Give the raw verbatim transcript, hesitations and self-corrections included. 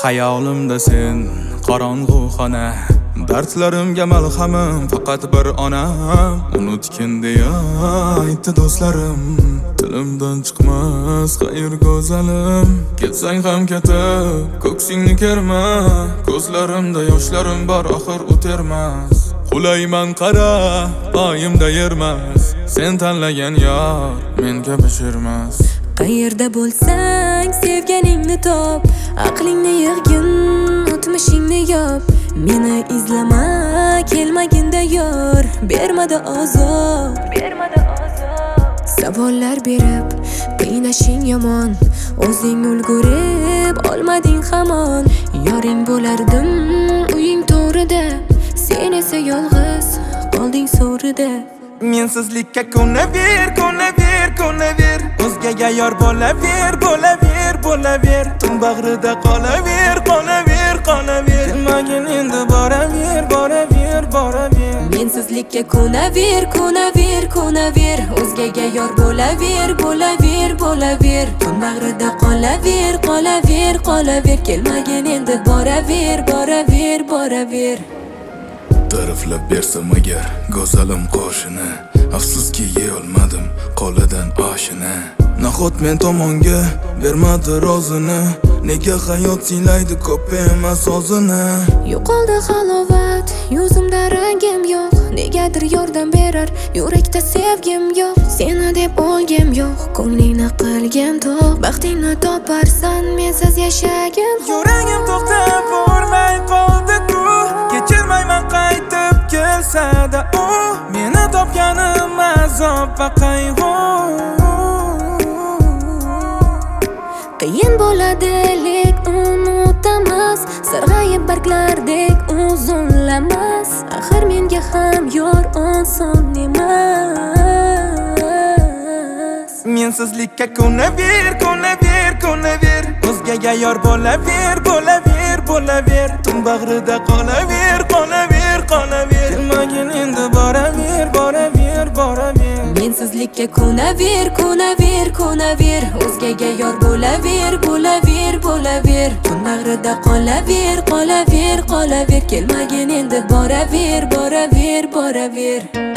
Hayolimda sen qorong'u xona, dardlarimga malhamim faqat bir onam. Unutgin deya aytdi do'stlarim, tilimdan chiqmas xayr go'zalim. Ketsang ham ketib ko'ksingni kerma, ko'zlarimda yoshlarim bor oxir o'termas. Qulayman qara, oyimda yermas, sen tanlagan yor menga bishirmas. Qayerda bo'lsang sevganingni top, aqlingni yig'gin, o'tmishingni yop. Meni izlama, kelmaginda yor, bermadi azob, bermadi azob. Savollar berib qiynashing yomon, o'zing ulgurib olmading hamon. Yoring bo'lardim uying to'rida, sen esa yolg'iz qolding so'rida. Mensizlikka ko'naver, ko'naver, ko'naver. O'zgaga yor bo'laver, bo'laver, bo'laver. Tun bag'rida qolaver, qolaver, qolaver. Kelmagin endi boraver, boraver, boraver. Mensizlikka ko'naver, ko'naver, ko'naver. O'zgaga yor bo'laver, bo'laver, bo'laver. Tun bag'rida qolaver, qolaver, qolaver. Kelmagin endi boraver, boraver, boraver. Ta'riflab bersam agar go'zalim qo'shini, afsuski yeyolmadim qo'lidan oshini. Nahot men tomonga bermadi rozini, nega hayot siylaydi ko'p emas o'zini. Yo'qoldi halovat, yuzimda rangim yo'q. Negadir yordam berar, yurakda sevgim yo'q. Seni deb olgim yo'q, ko'nglingni qilgim to'q. Baxtingni toparsan, mensiz yashagim. Yuragim to'xtab bo'lmay qoldi-ku, kechirmayman qaytib kelsa-da u. Meni topganim azob va qayg'u. Qiyin bo'ladi lek unutamas, sarg'ayib barglardek uzunlamas. Axir menga ham yor oson emas. Mensizlikka ko'naver, ko'naver, ko'naver. O'zgaga yor bo'laver, bo'laver, bo'laver. Tun bag'rida qolaver, qolaver, qolaver. Kelmagin endi boraver, boraver, boraver. Mensizlikka ko'naver, ko'naver, ko'naver. O'zgaga yor bo'laver, bo'laver, bo'laver. Tun bag'rida qolaver, qolaver, qolaver. Kelmagin endi boraver, boraver, boraver.